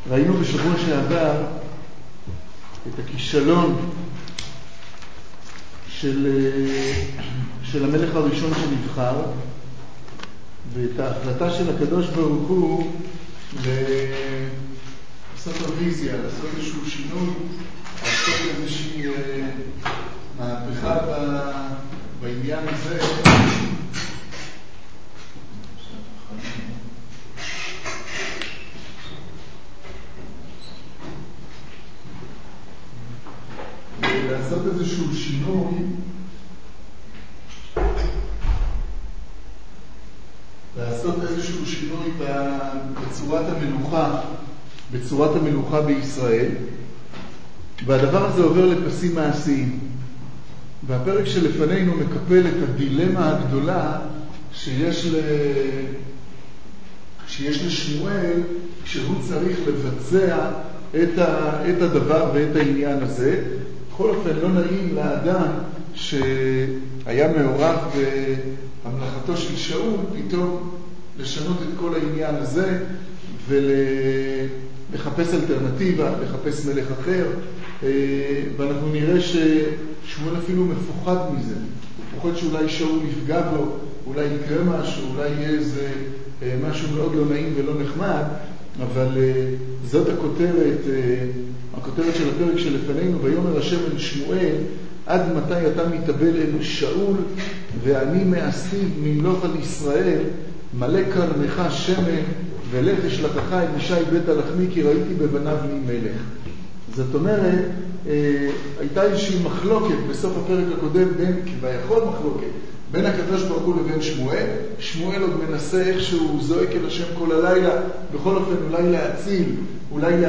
ראינו בשבוע שעבר את הכישלון של המלך הראשון שנבחר, ואת ההחלטה של הקדוש ברוך הוא לעשות רוויזיה, לעשות איזשהו שינוי, לעשות איזושהי מהפכה בעניין הזה. לעשות איזשהו שינוי בצורת המלוכה בישראל, והדבר הזה עובר לפסים מעשיים. והפרק שלפנינו מקפל את הדילמה הגדולה שיש לשמואל כשהוא צריך לבצע את הדבר ואת העניין הזה. בכל אופן לא נעים לאדם שהיה מעורב בהמלכתו של שאול פתאום לשנות את כל העניין הזה ולחפש אלטרנטיבה, לחפש מלך אחר, ואנחנו נראה ששמואל אפילו מפוחד מזה. הוא פוחד שאולי שאול יפגע בו, אולי יקרה משהו, אולי יהיה איזה משהו מאוד לא נעים ולא נחמד, אבל זאת הכותרת של הפרק שלפנינו. ויאמר השם אל שמואל, עד מתי אתה מתאבל אל שאול, ואני מאסתיו ממלוך על ישראל, מלא קרנך שמן, ולך אשלחך אל ישי בית הלחמי, כי ראיתי בבניו לי מלך. זאת אומרת, הייתה איזושהי מחלוקת בסוף הפרק הקודם, כביכול מחלוקת, בין הקדוש ברוך הוא לבין שמואל. שמואל עוד מנסה איכשהו זועק אל השם כל הלילה, בכל אופן אולי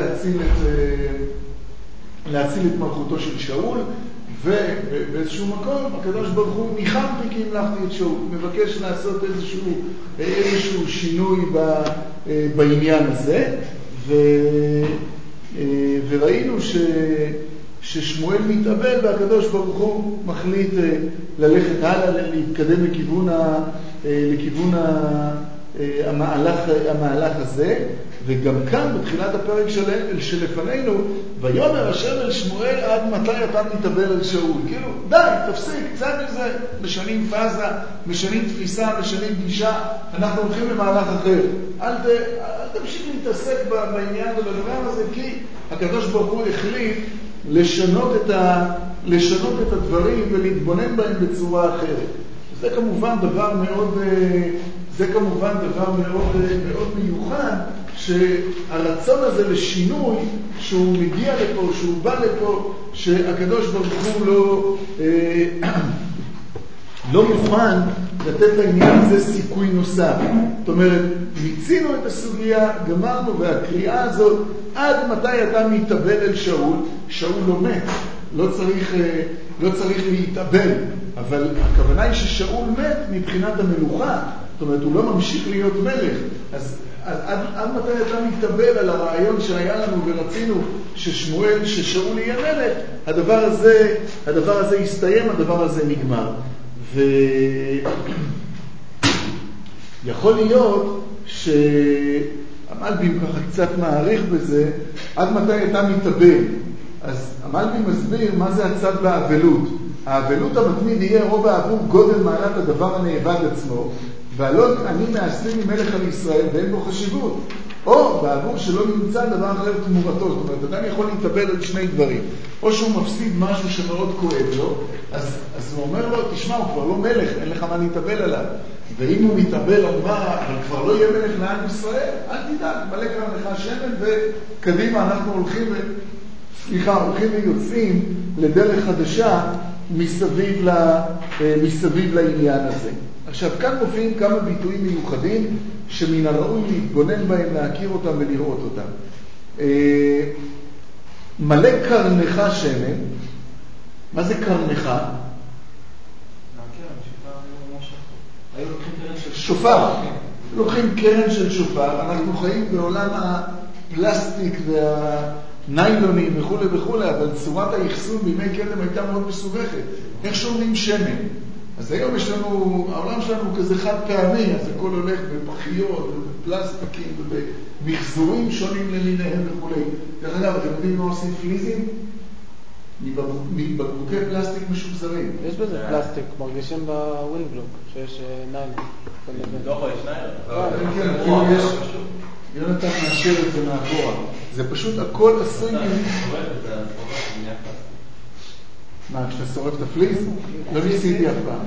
להציל את מלכותו של שאול, ובאיזשהו מקום הקדוש ברוך הוא ניחמתי כי המלכתי את שאול, מבקש לעשות איזשהו שינוי בעניין הזה, וראינו ששמואל מתאבל והקדוש ברוך הוא מחליט ללכת הלאה, להתקדם לכיוון המהלך הזה. וגם כאן בתחילת הפרק שלפנינו, ויאמר השם אל שמואל, עד מתי אתה מתאבל על שאול? כאילו, די, תפסיק, קצת מזה, משנים פאזה, משנים תפיסה, משנים גישה, אנחנו הולכים למהלך אחר. אל תמשיך להתעסק בעניין ובדבר הזה, כי הקדוש ברוך הוא החליט לשנות את הדברים ולהתבונן בהם בצורה אחרת. זה כמובן דבר מאוד מיוחד, שהרצון הזה לשינוי, שהוא מגיע לפה, שהוא בא לפה, שהקדוש ברוך הוא לא מוכן לתת לעניין הזה סיכוי נוסף. זאת אומרת, מיצינו את הסוגיה, גמרנו, והקריאה הזאת, עד מתי אתה מתאבל אל שאול? שאול לא מת, לא צריך להתאבל, אבל הכוונה היא ששאול מת מבחינת המלוכה, זאת אומרת, הוא לא ממשיך להיות מלך. אז עד מתי אתה מתאבל על הרעיון שהיה לנו ורצינו ששאול יהיה מלך? הדבר הזה יסתיים, הדבר הזה נגמר. ויכול להיות שהמלבים ככה קצת מעריך בזה, עד מתי אתה מתאבל. אז המלבים מסביר מה זה הצד באבלות. האבלות המתמיד יהיה רוב עבור גודל מעלת הדבר הנאבד עצמו, ועלון אני מאסתיו ממלך על ישראל ואין בו חשיבות, או בעבור שלא נמצא דבר אחר תמורתו. זאת אומרת, אדם יכול להתאבל על שני דברים, או שהוא מפסיד משהו שמאוד כואב לו, אז הוא אומר לו, תשמע, הוא כבר לא מלך, אין לך מה להתאבל עליו. ואם הוא מתאבל על מה, אבל כבר לא יהיה מלך לעם ישראל, אל תדאג, מלא קרנך שמן, וקדימה אנחנו הולכים ויוצאים לדרך חדשה מסביב לעניין הזה. עכשיו, כאן מופיעים כמה ביטויים מיוחדים שמן הראוי להתבונן בהם, להכיר אותם ולראות אותם. מלא קרנך שמן. מה זה קרנך? שופר. לוקחים קרן של שופר. אנחנו חיים בעולם הפלסטיק והניילונים וכו', אבל צורת האחסון בימי קדם הייתה מאוד מסובכת. איך שומעים שמן? אז היום יש לנו, העולם שלנו כזה חד פעמי, אז הכל הולך בפחיות ובפלסטיקים ובמחזורים שונים למיניהם וכו'. דרך אגב, אתם יודעים מה עושים פליזים? מבקבוקי פלסטיק משוחזרים. יש בזה פלסטיק, מרגישים בווינדבלוק, שיש ניילון. לא, יש ניילון. כן, כאילו יש, יונתן מאשר את זה מאחורה. זה פשוט הכל עשוי מה, כשאתה שורף את הפליז? לא ניסיתי אף פעם.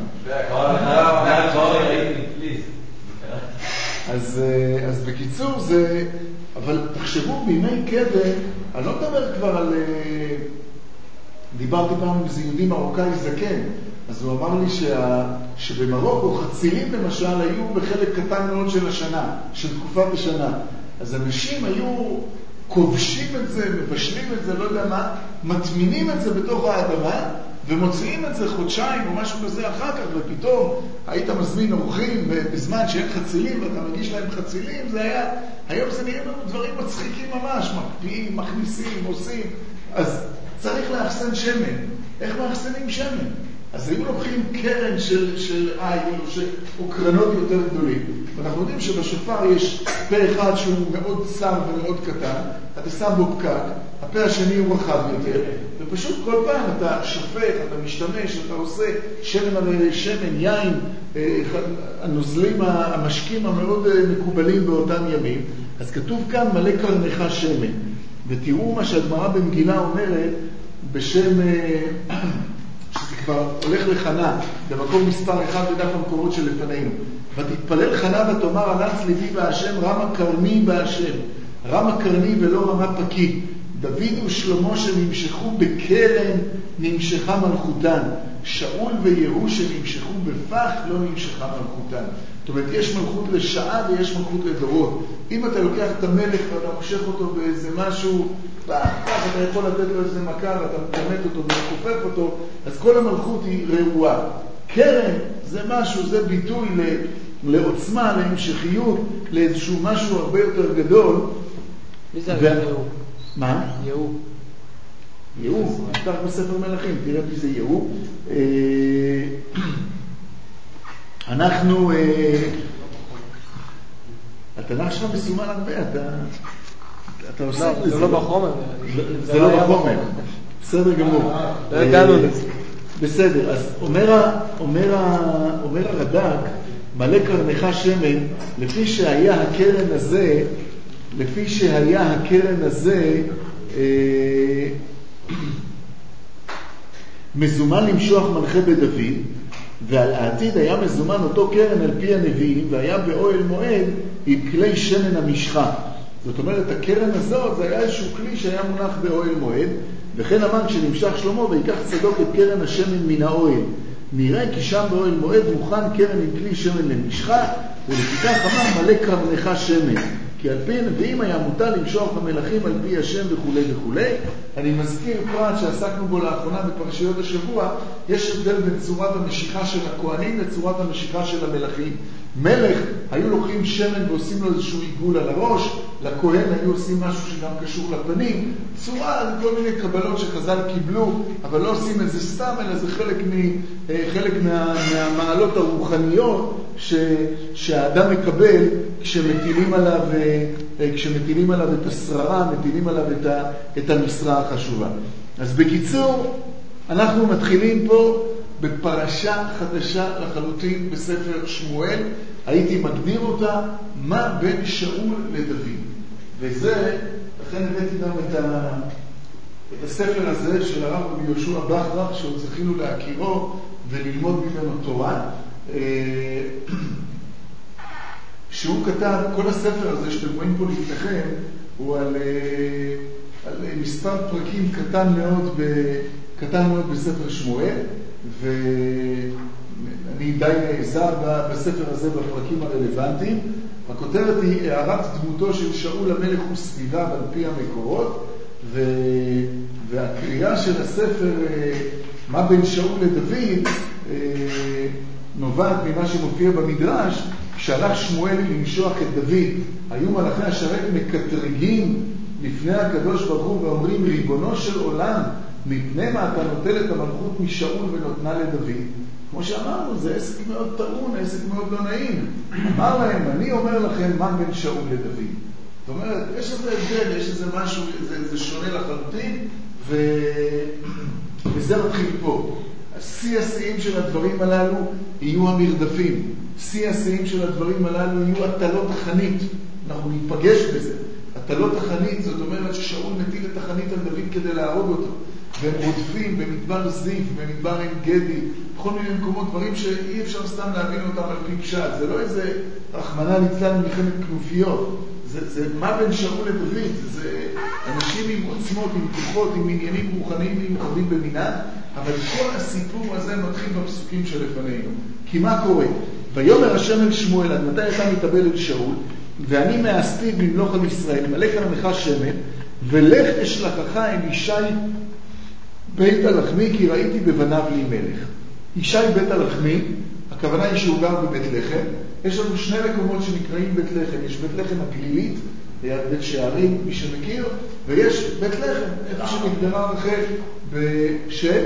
אז בקיצור זה, אבל תחשבו בימי קדם, אני לא מדבר כבר על, דיברתי פעם עם איזה יהודי מרוקאי זקן, אז הוא אמר לי שבמרוקו חצילים למשל היו בחלק קטן מאוד של השנה, של תקופת השנה. אז אנשים היו כובשים את זה, מבשלים את זה, לא יודע מה, מטמינים את זה בתוך האדמה, ומוציאים את זה חודשיים או משהו כזה אחר כך, ופתאום היית מזמין אורחים בזמן שאין חצילים, ואתה מגיש להם חצילים, זה היה, היום זה נראים לנו דברים מצחיקים ממש, מקפיאים, מכניסים, עושים, אז צריך לאחסן שמן. איך מאחסנים שמן? אז היו לוקחים קרן של עין או קרנות יותר גדולים. ואנחנו יודעים שבשופר יש פה אחד שהוא מאוד צר ומאוד קטן, אתה שם בו פקק, הפה השני הוא רחב יותר, ופשוט כל פעם אתה שופך, אתה משתמש, אתה עושה שמן, יין, הנוזלים המשקים המאוד מקובלים באותם ימים. אז כתוב כאן מלא קרנך שמן. ותראו מה שהגמרא במגילה אומרת בשם, שזה כבר הולך לחנה, במקום מספר אחד בדף המקורות שלפנינו. ותתפלל חנה ותאמר עלץ ליבי בהשם, רמה קרני בהשם. רמה קרני ולא רמה פקי. דוד ושלמה שנמשכו בקרן נמשכה מלכותן. שאול ויהוא שנמשכו בפח לא נמשכה מלכותן. זאת אומרת, יש מלכות לשעה ויש מלכות לדורות. אם אתה לוקח את המלך ואתה מושך אותו באיזה משהו, כך אתה יכול לתת לו איזה מכה ואתה מתמת אותו ומכופף אותו, אז כל המלכות היא רעועה. קרן זה משהו, זה ביטוי לעוצמה, להמשכיות, לאיזשהו משהו הרבה יותר גדול. מי זה יהוא? מה? יהוא. יהוא, נפתח בספר מלכים, תראה מי זה יהוא. אנחנו, התנ"ך שלך מסומן הרבה, אתה עושה לזה. זה לא בחומר. זה לא בחומר, בסדר גמור. לא הגענו לזה. בסדר, אז אומר הרד"ק, מלא קרנך שמן, לפי שהיה הקרן הזה, מזומן למשוח מלכה בדוד, ועל העתיד היה מזומן אותו קרן על פי הנביאים, והיה באוהל מועד עם כלי שמן המשחה. זאת אומרת, הקרן הזאת זה היה איזשהו כלי שהיה מונח באוהל מועד, וכן אמר כשנמשך שלמה ויקח צדוק את קרן השמן מן האוהל. נראה כי שם באוהל מועד מוכן קרן עם כלי שמן למשחה, ולפיכך אמר מלא קרנך שמן. כי על פי הנביאים היה מותר למשוח המלכים על פי השם וכו' וכו'. אני מזכיר פרט שעסקנו בו לאחרונה בפרשיות השבוע, יש הבדל בין צורת המשיכה של הכהנים לצורת המשיכה של המלכים. מלך היו לוקחים שמן ועושים לו איזשהו עיגול על הראש, לכהן היו עושים משהו שגם קשור לפנים, צורה, זה כל מיני קבלות שחז"ל קיבלו, אבל לא עושים את זה סתם, אלא זה חלק מהמעלות הרוחניות שהאדם מקבל כשמטילים עליו את השררה, מטילים עליו את המשרה החשובה. אז בקיצור, אנחנו מתחילים פה בפרשה חדשה לחלוטין בספר שמואל, הייתי מגדיר אותה מה בין שאול לדוד. וזה, לכן הבאתי גם את הספר הזה של הרב רבי יהושע בכרך, שעוד זכינו להכירו וללמוד ממנו תורה. שהוא כתב, כל הספר הזה שאתם רואים פה לפניכם, הוא על מספר פרקים קטן מאוד בספר שמואל, ואני די נעזר בספר הזה בפרקים הרלוונטיים. הכותרת היא הערת דמותו של שאול המלך וסביביו על פי המקורות, והקריאה של הספר מה בין שאול לדוד נובעת ממה שמופיע במדרש. כשהלך שמואל למשוח את דוד, היו מלאכי השרת מקטרגים לפני הקדוש ברוך הוא ואומרים, ריבונו של עולם, מפני מה אתה נוטל את המלכות משאול ונותנה לדוד? כמו שאמרנו, זה עסק מאוד טעון, עסק מאוד לא נעים. אמר להם, אני אומר לכם מה בין שאול לדוד. זאת אומרת, יש איזה הבדל, יש איזה משהו, זה שונה לחלוטין, וזה מתחיל פה. השיא השיאים של הדברים הללו יהיו המרדפים. שיא השיאים של הדברים הללו יהיו הטלות החנית. אנחנו ניפגש בזה. הטלות החנית, זאת אומרת ששאול מטיל את החנית על דוד כדי להרוג אותו. והם רודפים במדבר זיף, במדבר עין גדי, בכל מיני מקומות, דברים שאי אפשר סתם להבין אותם על פי פשט. זה לא איזה רחמנא ליצלן מלחמת כנופיות. זה מה בין שאול לדוד. זה אנשים עם עוצמות, עם כוחות, עם עניינים רוחניים מיוחדים במינם, אבל כל הסיפור הזה מתחיל בפסוקים שלפנינו. כי מה קורה? ויאמר השם אל שמואל, עד מתי אתה מתאבל אל שאול? ואני מאסתיו למלוך על ישראל, מלא כרמך שמן, ולך אשלחך אל ישי בית הלחמי, כי ראיתי בבניו לי מלך. ישי בית הלחמי, הכוונה היא שהוא גר בבית לחם. יש לנו שני מקומות שנקראים בית לחם. יש בית לחם הגלילית, ליד בית שערים, מי שמכיר, ויש בית לחם, איפה שנגדרה רחל בשם?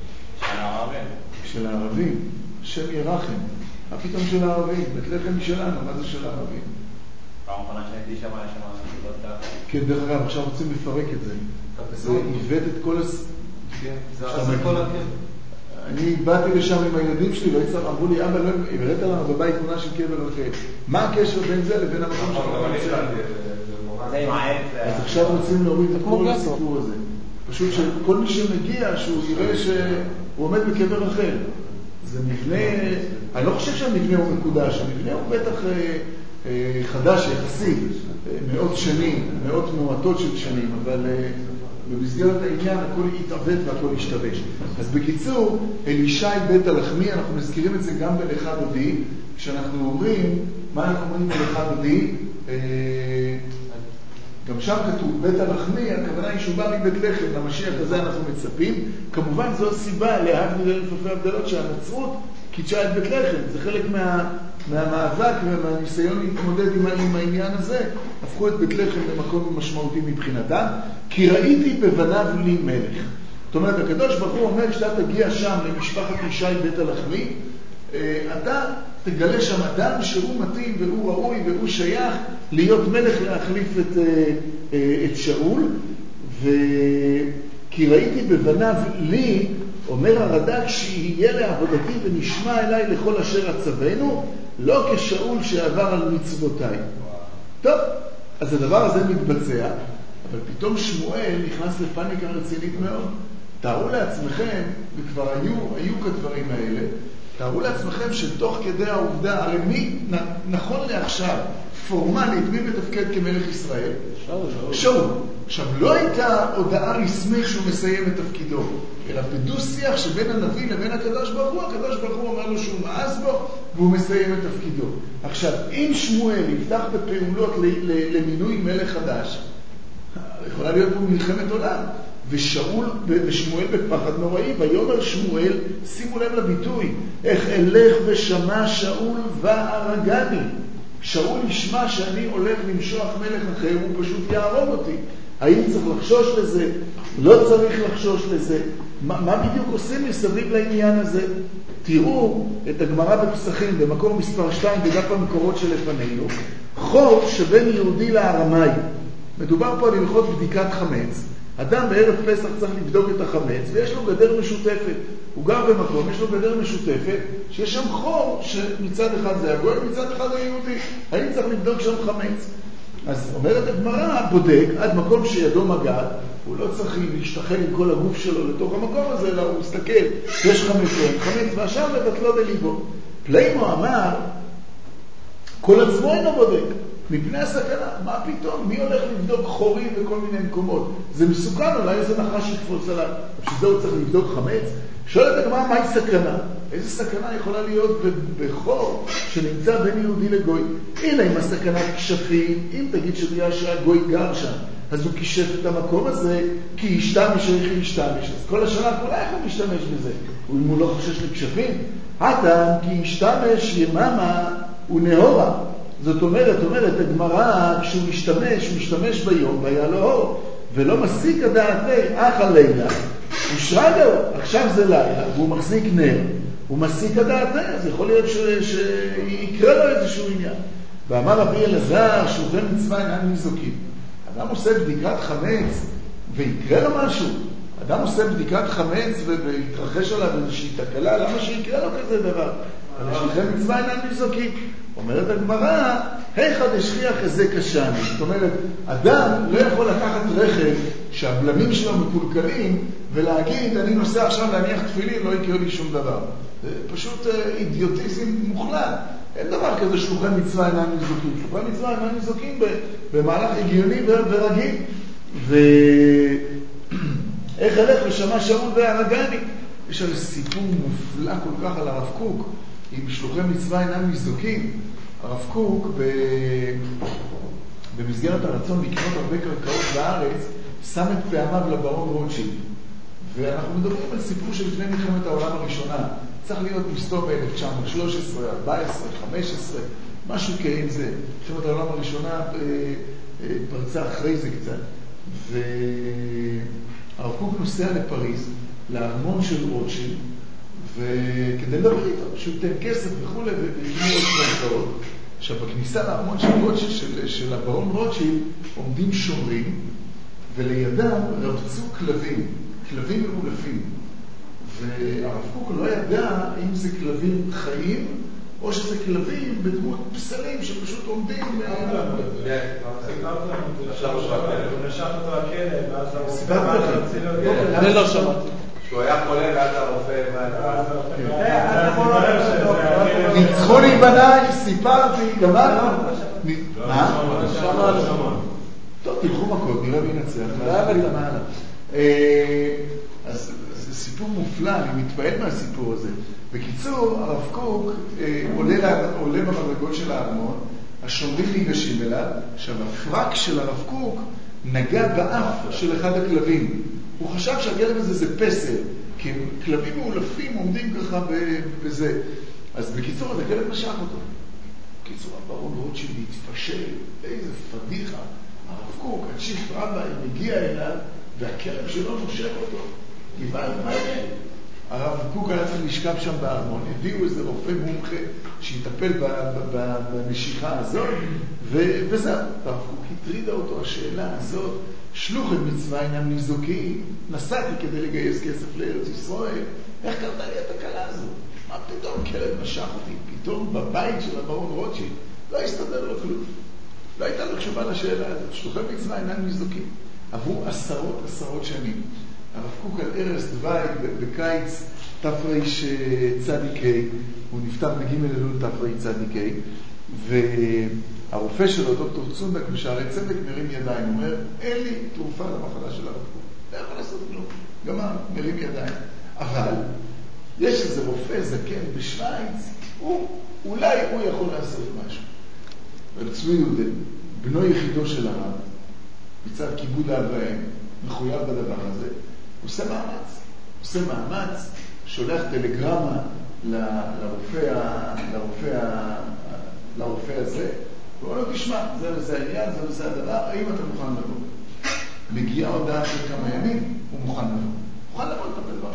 של הערבים. שם ירחם. מה פתאום של הערבים? בית לחם משלנו, מה זה של הערבים? פעם אחרונה שהייתי שם, היה שם כן, דרך אגב, עכשיו רוצים לפרק את זה. זה עיוות את כל זה עשה כל הקטע. אני באתי לשם עם הילדים שלי, אמרו לי, אבא, לא הראית לנו בבית תמונה של קבר רחל. מה הקשר בין זה לבין המקום שאנחנו נמצאים? אז עכשיו רוצים להוריד את כל הסיפור הזה. פשוט שכל מי שמגיע, שהוא יראה שהוא עומד בקבר רחל. זה מבנה, אני לא חושב שהמבנה הוא מקודש, המבנה הוא בטח חדש יחסי, מאות שנים, מאות מועטות של שנים, אבל במסגרת העניין הכל יתעוות והכל ישתבש. אז בקיצור, אלישי בית הלחמי, אנחנו מזכירים את זה גם בלך דודי, כשאנחנו אומרים, מה אנחנו אומרים בלך דודי? גם שם כתוב בית הלחמי, הכוונה היא שהוא בא מבית לחם, למשיח הזה אנחנו מצפים. כמובן זו סיבה להבדיל אלף אלפי הבדלות שהנצרות קידשה את בית לחם. זה חלק מהמאבק ומהניסיון להתמודד עם העניין הזה. הפכו את בית לחם למקום משמעותי מבחינתם. כי ראיתי בבניו לי מלך. זאת אומרת, הקדוש ברוך הוא אומר שאתה תגיע שם למשפחת ישי בית הלחמי, אתה תגלה שם אדם שהוא מתאים והוא ראוי והוא שייך להיות מלך להחליף את שאול. כי ראיתי בבניו לי, אומר הרד"ק, שיהיה לעבודתי ונשמע אליי לכל אשר אצוונו, לא כשאול שעבר על מצוותיי. טוב, אז הדבר הזה מתבצע, אבל פתאום שמואל נכנס לפניקה רצינית מאוד. תארו לעצמכם, וכבר היו כדברים האלה, תארו לעצמכם שתוך כדי העובדה, הרי מי נכון לעכשיו, פורמלית, מי מתפקד כמלך ישראל? שאול. עכשיו, לא הייתה הודעה רשמית שהוא מסיים את תפקידו, אלא בדו-שיח שבין הנביא לבין הקדוש ברוך הוא, הקדוש ברוך הוא אומר לו שהוא מאס בו, והוא מסיים את תפקידו. עכשיו, אם שמואל יפתח בפעולות למינוי מלך חדש, יכולה להיות פה מלחמת עולם. ושמואל בפחד נוראי, ויאמר שמואל, שימו לב לביטוי, איך אלך ושמע שאול והרגני. שאול ישמע שאני הולך למשוח מלך אחר, הוא פשוט יהרוג אותי. האם צריך לחשוש לזה? לא צריך לחשוש לזה. מה בדיוק עושים מסביב לעניין הזה? תראו את הגמרא בפסחים במקום מספר 2 בדף המקורות שלפנינו, חוב שבין יהודי לארמאי. מדובר פה על הלכות בדיקת חמץ. אדם בערב פסח צריך לבדוק את החמץ, ויש לו גדר משותפת. הוא גר במקום, יש לו גדר משותפת, שיש שם חור שמצד אחד זה הגוי, מצד אחד היהודי. האם צריך לבדוק שם חמץ? אז אומרת הגמרא, בודק עד מקום שידו מגעת, הוא לא צריך להשתחל עם כל הגוף שלו לתוך המקום הזה, אלא הוא מסתכל, יש חמץ או אין חמץ, והשאר מבטלו בליבו. פלימו אמר, כל עצמו אינו בודק. מפני הסכנה, מה פתאום? מי הולך לבדוק חורים בכל מיני מקומות? זה מסוכן, אולי איזה נחש יתפוס עליו. שזה הוא צריך לבדוק חמץ? שואלת הגמרא, מהי סכנה? איזה סכנה יכולה להיות בחור שנמצא בין יהודי לגוי? הנה, אם הסכנת כשפים, אם תגיד שבגלל שהגוי גר שם, אז הוא קישף את המקום הזה, כי ישתמש איך ישתמש. אז כל השנה כולה איך הוא משתמש בזה? אם הוא לא חושש לכשפים? אדם, כי ישתמש יממה ונהורה. זאת אומרת, הגמרא, כשהוא משתמש ביום, והיה לו אור, ולא מסיק הדעתי, אך הלילה, הוא שרגע, עכשיו זה לילה, והוא מחזיק נר, הוא מסיק הדעת, אז יכול להיות שיקרה לו איזשהו עניין. ואמר רבי אלעזר, שולחי מצווה אינם ניזוקים. אדם עושה בדיקת חמץ ויקרה לו משהו. אדם עושה בדיקת חמץ ויתרחש עליו איזושהי תקלה, למה שיקרה לו כזה דבר? אבל שולחי מצווה אינם ניזוקים. אומרת הגמרא, היכא דשכיח כזה קשני. זאת אומרת, אדם לא יכול לקחת רכב שהבלמים שלו מקולקלים ולהגיד, אני נוסע עכשיו להניח תפילין, לא יקרה לי שום דבר. זה פשוט אידיוטיזם מוחלט. אין דבר כזה שולחי מצווה אינם ניזוקים. שולחי מצווה אינם ניזוקים במהלך הגיוני ורגיל. איך הלך ושמע שאול והרגני? יש על סיפור מופלא כל כך על הרב קוק, עם שלוחי מצווה אינם ניזוקים. הרב קוק במסגרת הרצון לקנות הרבה קרקעות בארץ, שם את פעמיו לברון רוטשילד. ואנחנו מדברים על סיפור שלפני מלחמת העולם הראשונה. צריך להיות מסתום ב-1913, 14, 15, משהו כאין זה. מלחמת העולם הראשונה פרצה אחרי זה קצת. והרב קוק נוסע לפריז, לארמון של רוטשילד, וכדי לדבר איתו, שהוא ייתן כסף וכו' ולקנות את קרקעות. עכשיו, בכניסה לארמון של רוטשילד, של הברון רוטשילד, עומדים שומרים, ולידם רבצו כלבים מאולפים. והרב קוק לא ידע אם זה כלבים חיים, או שזה כלבים בדמות פסלים שפשוט עומדים. הוא נשך אותו הכלב, ואז הרופא... אני לא שמעתי. שהוא היה חולה ואז הרופא... ניצחו לי בניי, סיפרתי, גמרנו. מה? שמענו. טוב, תלכו מכות, נראה מי נצח. אז זה סיפור מופלא, אני מתפעל מהסיפור הזה. בקיצור, הרב קוק עולה במדרגות של הארמון, השומרים ניגשים אליו. עכשיו, הפרק של הרב קוק נגע באף של אחד הכלבים. הוא חשב שהכלב הזה זה פסל, כי כלבים מאולפים עומדים ככה בזה. אז בקיצור, אז הכלב משך אותו. בקיצור, הברון רוטשילד התפשל, איזה פדיחה. הרב קוק, הצ'יף רבי, מגיע אליו, והכלב שלו נושך אותו. גבעת, מה יהיה? הרב קוק היה צריך לשכב שם בארמון, הביאו איזה רופא מומחה שיטפל בנשיכה הזאת, וזהו. הרב קוק הטרידה אותו השאלה הזאת, שלוחי מצווה אינם ניזוקים, נסעתי כדי לגייס כסף לארץ ישראל, איך קרתה לי התקלה הזאת? מה פתאום כלב משך אותי? פתאום בבית של הברון רוטשילד לא הסתדר לו כלום. לא הייתה לו תשובה לשאלה הזאת. שלוחי מצווה אינם ניזוקים. עברו עשרות שנים. הרב קוק על ערש דווי בקיץ תרצ"ה, הוא נפטר בג' אלול תרצ"ה, והרופא שלו, דוקטור צונדק בשערי צדק, מרים ידיים, הוא אומר, אין לי תרופה למחלה של הרב קוק, לא יכול לעשות כלום, גמר, מרים ידיים. אבל יש איזה רופא זקן בשוויץ, אולי הוא יכול לעשות משהו. צבי יהודה, בנו יחידו של הרב, מצד כיבוד האב והאם, מחויב בדבר הזה, עושה מאמץ, שולח טלגרמה לרופא הזה, והוא אומר לו, תשמע, זה העניין, זה הדבר, האם אתה מוכן לבוא? מגיעה הודעה של כמה ימים, הוא מוכן לבוא לטפל ברב.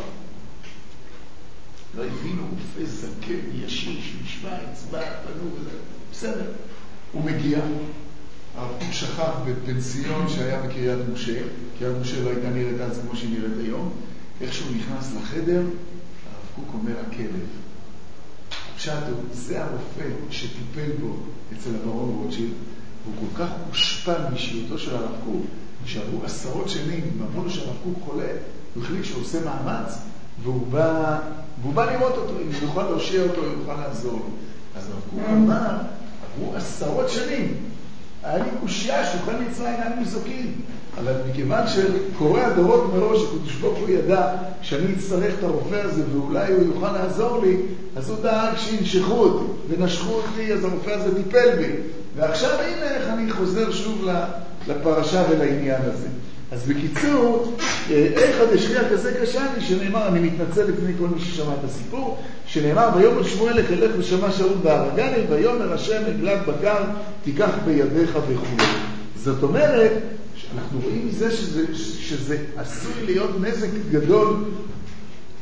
לא הבינו, רופא זקן, ישיש, משוויץ, בא, פנו וזה, בסדר. הוא מגיע, הרב קוק שכב בפנסיון שהיה בקריית משה, קריית משה לא הייתה נראית אז כמו שהיא נראית היום, איך שהוא נכנס לחדר, הרב קוק אומר, הכלב. הפשט הוא, זה הרופא שטיפל בו אצל הברון רוטשילד, והוא כל כך הושפע מאישיותו של הרב קוק, שעברו עשרות שנים, ואמרו לו שהרב קוק חולה, הוא החליט שהוא עושה מאמץ, והוא בא לראות אותו, אם הוא יוכל להושיע אותו, הוא יוכל לעזור לו. אז הרב קוק אמר, עברו עשרות שנים, היה לי קושיה שולחי מצווה אינם ניזוקים, אבל מכיוון שקורא הדורות מראש, הקדוש ברוך הוא ידע שאני אצטרך את הרופא הזה ואולי הוא יוכל לעזור לי, אז הוא דאג שינשכו אותי ונשכו אותי, אז הרופא הזה טיפל בי. ועכשיו הנה איך אני חוזר שוב לפרשה ולעניין הזה. אז בקיצור, איך הדשכיח כזה קשני, שנאמר, אני מתנצל לפני כל מי ששמע את הסיפור, שנאמר, ויאמר שמואל ילך ושמע שאול בהרגני, ויאמר השם עגלת בקר תיקח בידיך וכו'. זאת אומרת, אנחנו רואים מזה שזה עשוי להיות נזק גדול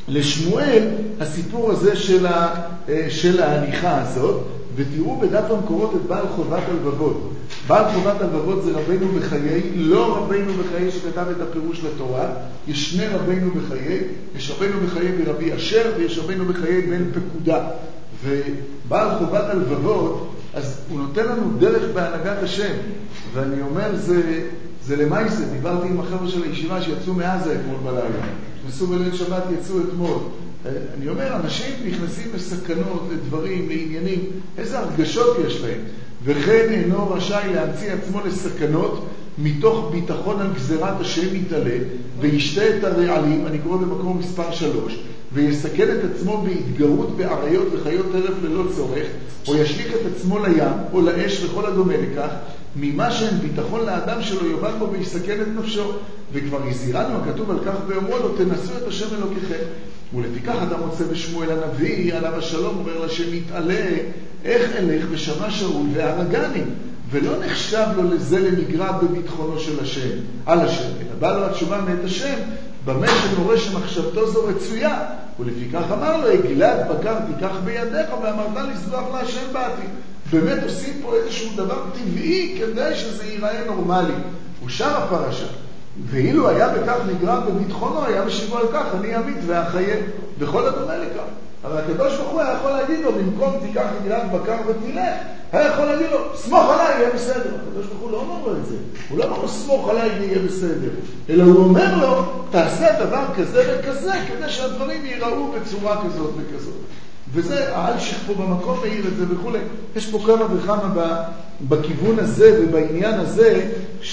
לשמואל הסיפור הזה של ההניחה הזאת, ותראו בדף המקורות את בעל חובת הלבבות. בעל חובת הלבבות זה רבינו בחיי, לא רבינו בחיי שכתב את הפירוש לתורה, יש שני רבינו בחיי, יש רבינו בחיי ברבי אשר ויש רבינו בחיי בן פקודה. ובעל חובת הלבבות, אז הוא נותן לנו דרך בהנהגת השם, ואני אומר זה למעשה, דיברתי עם החבר'ה של הישיבה שיצאו מעזה אתמול בלילה, נכנסו בליל שבת, יצאו אתמול. אני אומר, אנשים נכנסים לסכנות, לדברים, לעניינים, איזה הרגשות יש להם, וכן אינו רשאי להמציא עצמו לסכנות מתוך ביטחון על גזירת השם יתעלה וישתה את הרעלים, אני קורא במקום מספר 3, ויסכן את עצמו בהתגרות בעריות וחיות טרף ללא צורך, או ישליך את עצמו לים או לאש וכל הדומה לכך, ממה שאין ביטחון לאדם שלו יאבד בו ויסכן את נפשו. וכבר הזהירנו הכתוב על כך ואומרו לו, תנסו את השם אלוקיכם. ולפיכך אדם מוצא בשמואל הנביא עליו השלום אומר לשם יתעלה, איך אלך ושמע שאול והרגני, ולא נחשב לו לזה למגרד בביטחונו של השם על השם, אלא בא לו התשובה מאת השם במה שמורה שמחשבתו זו רצויה. ולפיכך אמר לו, גלעד בקר תיקח בידיך ואמרת לזבוח להשם באתי. באמת עושים פה איזשהו דבר טבעי כדי שזה ייראה נורמלי. הוא שר הפרשה, ואילו היה בכך נגרם בביטחונו, היה משיבו על כך, אני אמית ואחיה, וכל הדומה לכך. אבל הקדוש ברוך הוא היה יכול להגיד לו, במקום תיקח גלעד בקר ותלך, היה יכול להגיד לו, סמוך עליי, יהיה בסדר. הקדוש ברוך הוא לא אומר לו את זה. הוא לא אומר לו, סמוך עליי ויהיה בסדר. אלא הוא אומר לו, תעשה דבר כזה וכזה, כדי שהדברים ייראו בצורה כזאת וכזאת. וזה, האלשיך פה במקום מעיר את זה וכו'. יש פה כמה וכמה בכיוון הזה ובעניין הזה,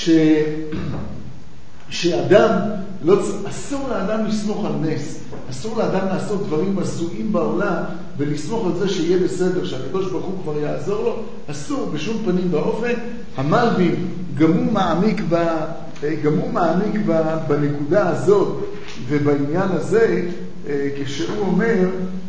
שאדם, אסור לאדם לסמוך על נס. אסור לאדם לעשות דברים הזויים בעולם ולסמוך על זה שיהיה בסדר, שהקדוש ברוך הוא כבר יעזור לו. אסור בשום פנים באופן. המלבים גם הוא מעמיק בנקודה הזאת ובעניין הזה, כשהוא אומר,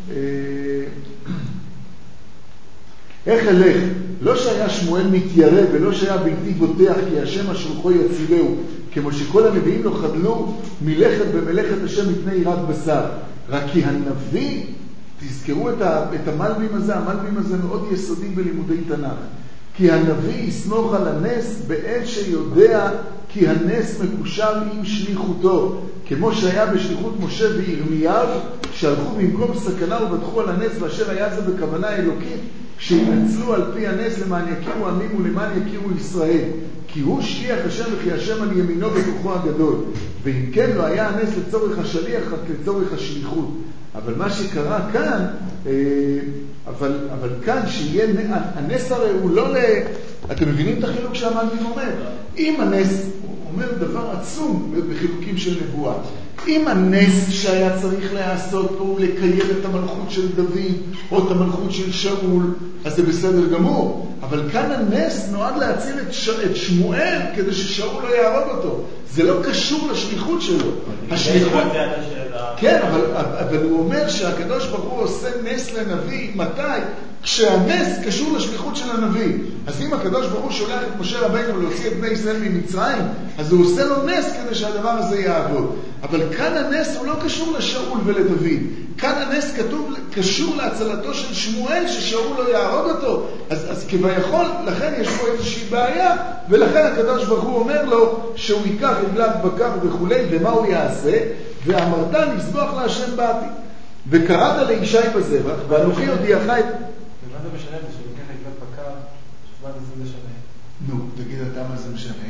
איך אלך? לא שהיה שמואל מתיירא ולא שהיה בלתי בוטח כי השם השולחו יצילהו, כמו שכל הנביאים לא חדלו מלכת במלאכת השם מפני יראת בשר. רק כי הנביא, תזכרו את המלבים הזה, המלבים הזה מאוד יסודי בלימודי תנ"ך. כי הנביא יסמוך על הנס בעת שיודע כי הנס מקושר עם שליחותו, כמו שהיה בשליחות משה וירמיהו, שהלכו במקום סכנה ובטחו על הנס, ואשר היה זה בכוונה אלוקית, שינצלו על פי הנס למען יכירו עמים ולמען יכירו ישראל. כי הוא שליח השם וכי השם על ימינו בכוחו הגדול. ואם כן לא היה הנס לצורך השליח, רק לצורך השליחות. אבל מה שקרה כאן, אבל כאן שיהיה, הנס הרי הוא לא אתם מבינים את החילוק שהמלבים אומר? אם הנס, הוא אומר דבר עצום בחילוקים של נבואה. אם הנס שהיה צריך לעשות פה הוא לקיים את המלכות של דוד או את המלכות של שאול, אז זה בסדר גמור. אבל כאן הנס נועד להציל את שמואל כדי ששאול לא יהרוג אותו. זה לא קשור לשליחות שלו. השליחות... כן, אבל הוא אומר שהקדוש ברוך הוא עושה נס לנביא. מתי? כשהנס קשור לשליחות של הנביא. אז אם הקדוש ברוך הוא שולח את משה רבינו להוציא את בני ישראל ממצרים, אז הוא עושה לו נס כדי שהדבר הזה יעבוד. אבל כאן הנס הוא לא קשור לשאול ולדוד. כאן הנס קשור להצלתו של שמואל, ששאול לא יהרוג אותו. אז כביכול, לכן יש פה איזושהי בעיה, ולכן הקדוש ברוך הוא אומר לו שהוא ייקח עגלת בקר וכו', ומה הוא יעשה? ואמרת לזבוח להשם באתי. וקראת לישי בזבח, ואנוכי הודיעך את... ומה זה משנה? זה שהוא לוקח עגלת בקר, שמה זה משנה? נו, תגיד אתה מה זה משנה?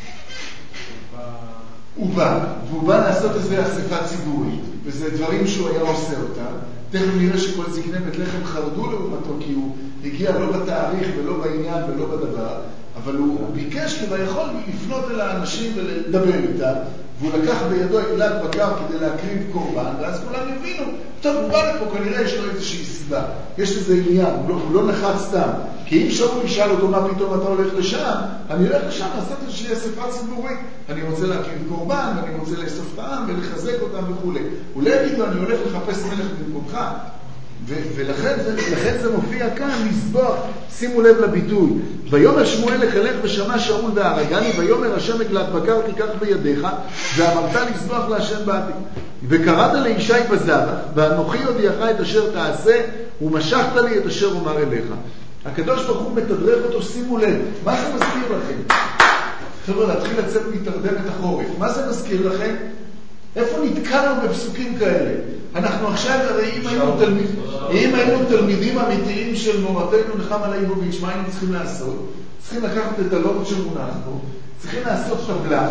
הוא בא לעשות איזו אספה ציבורית, וזה דברים שהוא היה עושה אותם. תכף נראה שכל זקני בית לחם חרדו לעומתו, כי הוא הגיע לא בתאריך ולא בעניין ולא בדבר, אבל הוא ביקש כביכול לפנות אל האנשים ולדבר איתם, והוא לקח בידו עגלת בקר כדי להקריב קורבן, ואז כולם הבינו, טוב, הוא בא לפה, כנראה יש לו איזושהי סיבה, יש לזה עניין, הוא לא נחת סתם. כי אם שאול ישאל אותו מה פתאום אתה הולך לשם, אני הולך לשם לעשות איזושהי אספה ציבורית, אני רוצה להקריב קורבן, ואני רוצה לאסוף את העם ולחזק אותם וכו'. הוא לא יגיד לו, אני הולך לחפש מלך במקומך. ולכן זה מופיע כאן, לזבוח, שימו לב לביטוי. ויאמר שמואל לחלך ושמע שאול והרגני, ויאמר השם עגלת בקר תיקח בידיך, ואמרת לזבוח להשם באתי. וקראת לישי בזבח, ואנוכי הודיעך את אשר תעשה, ומשכת לי את אשר אומר אליך. הקדוש ברוך הוא מתדרך אותו, שימו לב, מה זה מזכיר לכם? חבר'ה, להתחיל לצאת מתרדמת החורף. מה זה מזכיר לכם? איפה נתקענו בפסוקים כאלה? אנחנו עכשיו, הרי אם היינו תלמידים אמיתיים של מורתנו נחמה ליבוביץ', מה היינו צריכים לעשות? צריכים לקחת את הלורד שמונח פה, צריכים לעשות טבלה,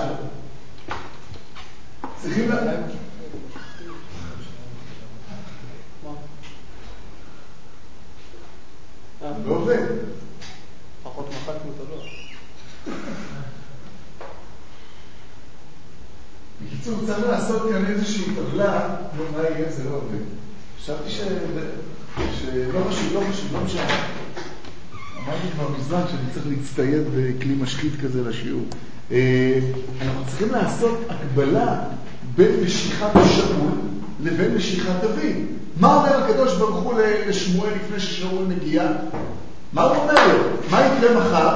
צריכים לא עובד. פחות מחקנו אותו לא. בקיצור, צריך לעשות כאן איזושהי טבלה, מה יהיה, זה לא עובד. חשבתי שלא חשוב, לא משנה. אמרתי כבר מזמן שאני צריך להצטייד בכלי משחית כזה לשיעור. אנחנו צריכים לעשות הקבלה בין משיכת שאול לבין משיכת דוד. מה אומר הקדוש ברוך הוא לשמואל לפני ששאול מגיע? מה הוא אומר לו? מה יקרה מחר?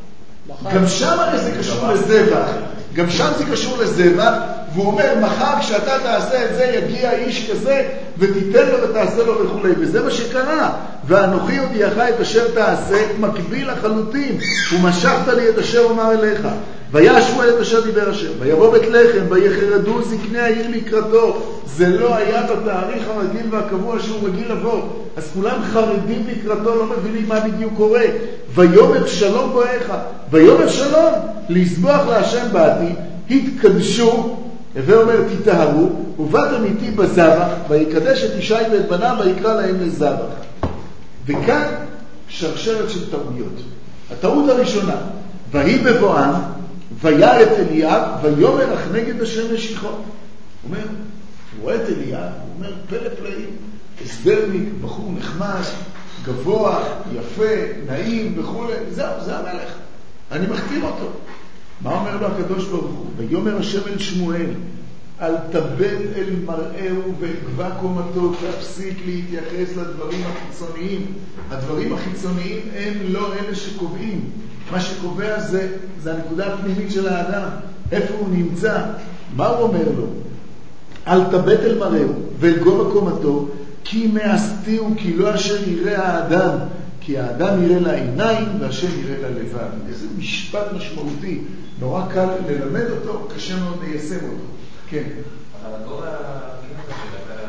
גם שם הרי זה קשור לזבח. גם שם זה קשור לזבח, והוא אומר, מחר כשאתה תעשה את זה, יגיע איש כזה, ותיתן לו ותעשה לו וכו'. וזה מה שקרה. ואנוכי הודיעך את אשר תעשה, מקביל לחלוטין, ומשכת לי את אשר אומר אליך. וישמעאל את אשר דיבר השם, ויבוא בית לחם, ויחרדו זקני העיר לקראתו. זה לא היה בתאריך הרגיל והקבוע שהוא רגיל לבוא. אז כולם חרדים לקראתו, לא מבינים מה בדיוק קורה. ויאמר שלום בואך, ויאמר שלום, לסבוח להשם באתי, התקדשו, ואומר תטהרו, ובאתם איתי בזבח, ויקדש את ישי ואת בניו, ויקרא להם לזבח. וכאן שרשרת של טעויות. הטעות הראשונה, ויהי בבואם, וירא את אליאב, ויאמר אך נגד השם משיחו. הוא אומר, הוא רואה את אליאב, הוא אומר, פלא פלאים, הסדרניק, בחור נחמד, גבוה, יפה, נעים וכו'. זהו, זה המלך. אני מכתיר אותו. מה אומר לו הקדוש ברוך הוא? ויאמר השם אל שמואל, אל תבל אל מראהו ואקבע קומתו, תפסיק להתייחס לדברים החיצוניים. הדברים החיצוניים הם לא אלה שקובעים. מה שקובע זה הנקודה הפנימית של האדם. איפה הוא נמצא? מה הוא אומר לו? אל תבט אל מראהו ואל גובה קומתו, כי מאסתיהו, כי לא אשר יראה האדם, כי האדם יראה לעיניים והשם יראה ללבב. איזה משפט משמעותי. נורא קל ללמד אותו, קשה מאוד ליישם אותו. כן. אבל הגובה הכינוי שאתה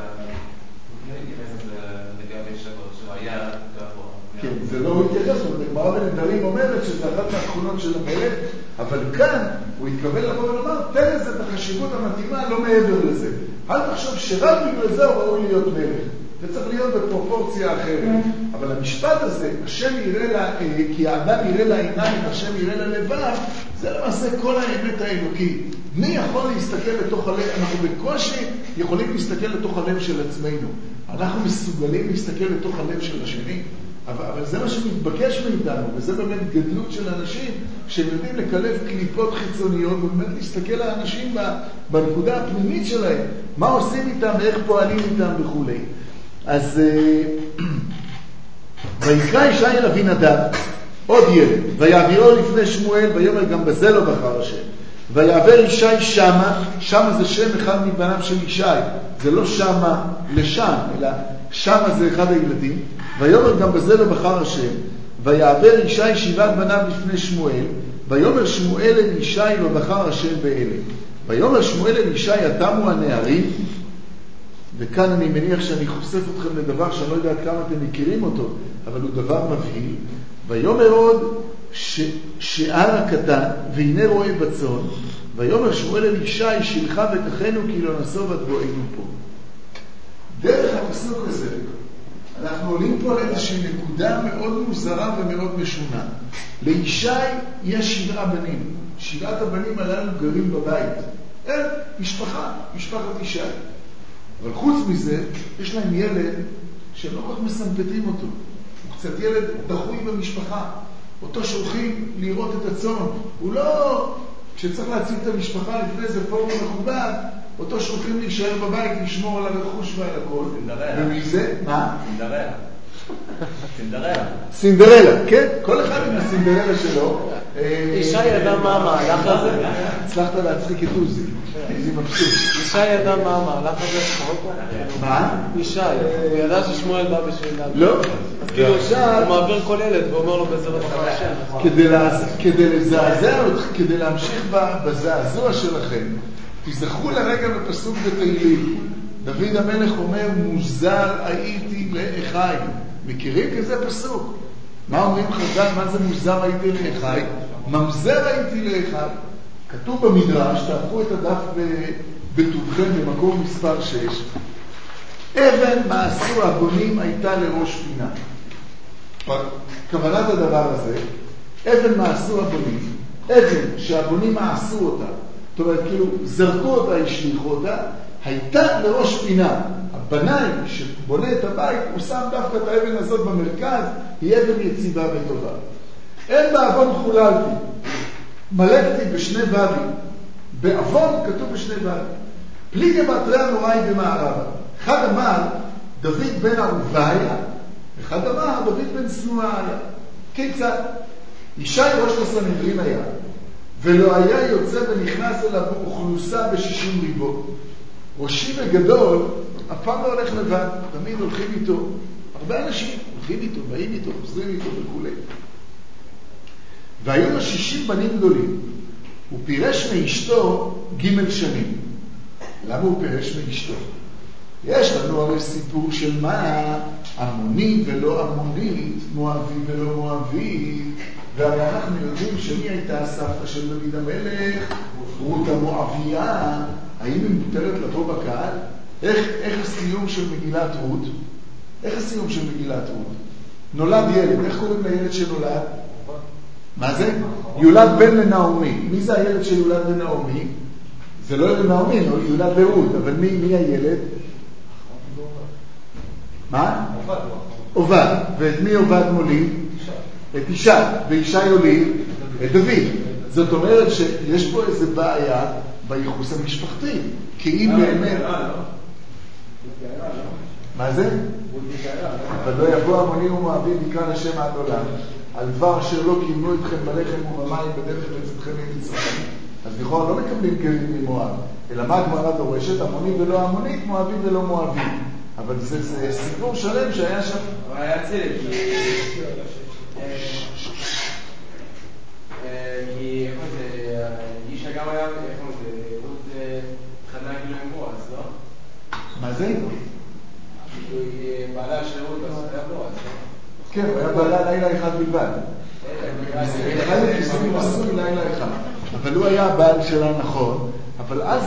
מתייחס לגבי שהיה גבוה. כן, זה לא מתייחס, הגמרא בנדרים אומרת שזה אחת מהתכונות של המלך, אבל כאן הוא התכוון לבוא ולומר, תן לזה את החשיבות המתאימה, לא מעבר לזה. אל תחשוב שרק בגלל זה הוא ראוי להיות מלך. זה צריך להיות בפרופורציה אחרת. אבל המשפט הזה, השם יראה כי האדם יראה לעיניים, השם יראה ללבב, זה למעשה כל האמת האלוקית. מי יכול להסתכל לתוך הלב? אנחנו בקושי יכולים להסתכל לתוך הלב של עצמנו. אנחנו מסוגלים להסתכל לתוך הלב של השני. אבל זה מה שמתבקש מאיתנו, וזה באמת גדלות של אנשים שהם יודעים לקלף קליפות חיצוניות, ובאמת להסתכל על האנשים בנקודה הפנימית שלהם, מה עושים איתם, איך פועלים איתם וכו'. אז ויקרא ישי אל אבינדב, עוד ילד, ויעבירו לפני שמואל, ויאמר גם בזה לא בחר השם. ויעבר ישי שמה זה שם אחד מבניו של ישי, זה לא שמה לשם, אלא שמה זה אחד הילדים. ויאמר גם בזה לא בחר השם. ויעבר ישי 7 בניו לפני שמואל, ויאמר שמואל אל ישי לא בחר השם באלה. ויאמר שמואל אל ישי התמו הנערים, וכאן אני מניח שאני חושף אתכם לדבר שאני לא יודעת כמה אתם מכירים אותו, אבל הוא דבר מבהיל. ויאמר עוד שער הקטן, והנה רואה בצאן, ויאמר שמואל אל ישי שלחה וקחנו כי לא נסוב עד בואנו פה. דרך הפסוק הזה אנחנו עולים פה על איזושהי נקודה מאוד מוזרה ומאוד משונה. לישי יש 7 בנים. 7 הבנים הללו גרים בבית. משפחת ישי. אבל חוץ מזה, יש להם ילד שהם לא כל כך מסמפתים אותו. הוא קצת ילד דחוי במשפחה. אותו שולחים לראות את הצאן. הוא לא, כשצריך להציל את המשפחה לפני איזה פורום מכובד, אותו שולחים להישאר בבית, לשמור על הרכוש ועל הכל. ומי זה? מה? סינדרלה. סינדרלה, כן? כל אחד עם הסינדרלה שלו. אישה ידע מה המהלך הזה? הצלחת להצחיק את עוזי. איזה מבסוט. אישה ידע מה המהלך הזה שקורה פה? מה? אישה, הוא ידע ששמואל בא בשביל להביא. לא. כאילו, הוא מעביר כל ילד ואומר לו בעזרת השם. כדי להמשיך בזעזוע שלכם, תזכרו לרגע בפסוק בתהילים. דוד המלך אומר, מוזר הייתי לאחי. מכירים כזה פסוק? מה אומרים חז"ל? מה זה מוזר הייתי לאחי? ממזר הייתי לאחי. כתוב במדרש, תהפכו את הדף בטובכם במקום מספר 6. אבן מעשו הבונים הייתה לראש פינה. כוונת הדבר הזה, אבן מעשו הבונים, אבן שהבונים מעשו אותה, זאת אומרת, כאילו, זרקו אותה, השליחו אותה, הייתה לראש פינה. הבנאי שבונה את הבית, הוא שם דווקא את האבן הזאת במרכז, היא אבן יציבה וטובה. אין באבון חוללתי, מלכתי בשני בבים. באבון כתוב בשני בבים. פליגי בתרי אמוראי במערבה. אחד אמר דוד בן אהוביה, אחד אמר דוד בן שנואיה. כיצד? ישי ראש הסנהדרין היה, ולא היה יוצא ונכנס אליו אוכלוסה ב60 ריבו. ראשי וגדול אף פעם לא הולך לבד, תמיד הולכים איתו. הרבה אנשים הולכים איתו, באים איתו, חוזרים איתו וכו'. והיו לו 60 בנים גדולים. הוא פירש מאשתו ג' שנים. למה הוא פירש מאשתו? יש לנו הרי סיפור של מה? עמוני ולא עמונית, מואבי ולא מואבית. והרי אנחנו יודעים שמי הייתה הסבתא של דוד המלך? רות המואביה. האם היא מותרת לבוא בקהל? איך הסיום של מגילת רות? איך הסיום של מגילת רות? נולד ילד, איך קוראים לילד שנולד? מה זה? יולד בן לנעמי. מי זה הילד שיולד לנעמי? זה לא לנעמי, יולד לרות, אבל מי הילד? מה? עובד. ואת מי עובד מוליד? את אישה. ואישה יוליד? את דוד. זאת אומרת שיש פה איזה בעיה בייחוס המשפחתי. כי אם באמת... מה זה? אבל לא יבוא המונים ומואבים יקרא לשם עד עולם. על דבר אשר לא קימנו אתכם בלחם ובמים בדרך לצאתכם ממצרים. אז לכאורה לא מקבלים גרים ממואב, אלא מה הגמרא דורשת? עמוני ולא עמונית, מואבי ולא מואבי. אבל זה סיפור שלם שהיה שם. אבל היה צילק, כי איפה זה, אישה גם היה, איפה זה, רות חדנה כאילו עם בועז, לא? מה זה? בעלה של רות, אז היה בועז, לא? כן, הוא היה בעלה לילה אחד בלבד. לילה אחד. אבל הוא היה הבעל שלה נכון, אבל אז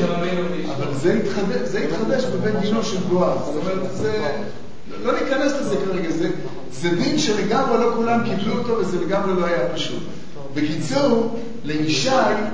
זה התחדש בבית דינו של בועז. זאת אומרת, לא ניכנס לזה כרגע, זה דין שלגמרי לא כולם קיבלו אותו, וזה לגמרי לא היה פשוט. בקיצור, לישי